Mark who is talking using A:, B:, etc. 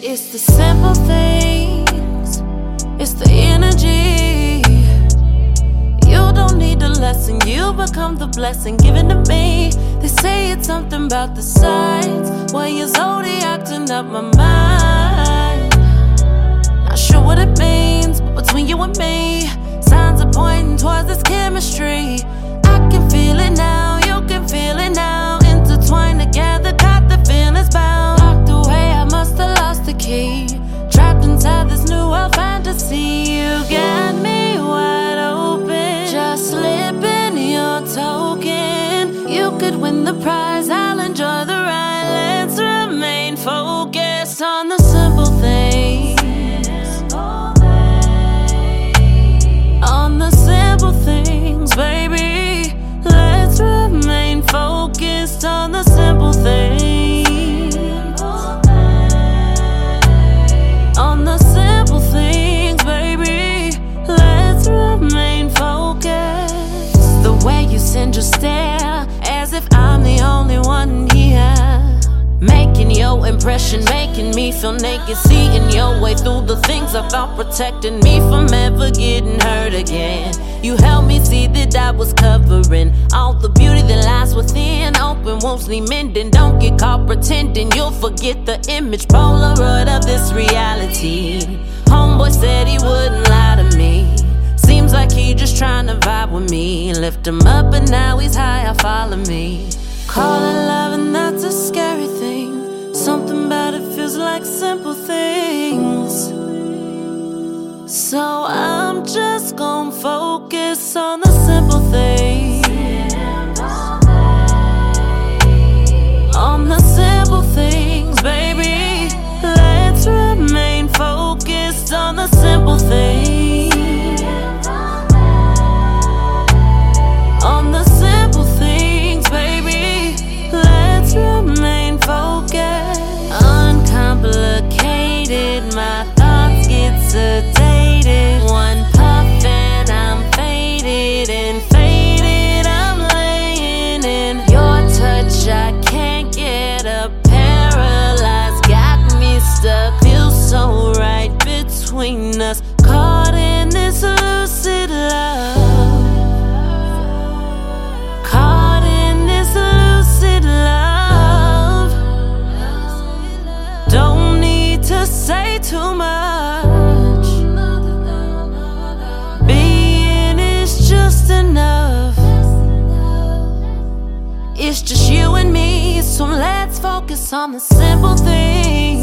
A: It's the simple things, it's the energy. You don't need the lesson, you become the blessing given to me. They say it's something about the signs, why your zodiacting up my mind. Not sure what it means, but between you and me, signs are pointing towards this chemistry. I can feel it now, you can feel it now. Intertwined together, got the feelings bound. Locked away, I must have lost the key. Trapped inside this new world fantasy. You got me wide open, just slipping your token. You could win the prize, I'll enjoy the ride. Let's remain focused on the simple things. On the simple things, baby. Let's remain focused on the simple things. On the simple things, baby. Let's remain focused. The way you send your stare, as if I'm the only one here. Making your impression, making me feel naked. Seeing your way through the things I thought protecting me from ever getting hurt again. You helped me see that I was covering all the beauty that lies within. Open wounds need mending, don't get caught pretending. You'll forget the image Polaroid of this reality. Homeboy said he wouldn't lie to me. Seems like he just trying to vibe with me. Lift him up and now he's high, follow me. Call it love and that's a scary thing. Something about it feels like simple things. So I'm just gon' focus on the simple things. On the simple things, baby. Let's remain focused on the simple things. On the simple things, baby. Let's remain focused. Uncomplicated, my thoughts get sedated. One puff and I'm faded, and faded I'm laying in your touch. I can't get up, paralyzed, got me stuck. Feels so right between us, caught in this lucid love. Caught in this lucid love. Don't need to say too much. Being is just enough. It's just you and me, so let's focus on the simple things.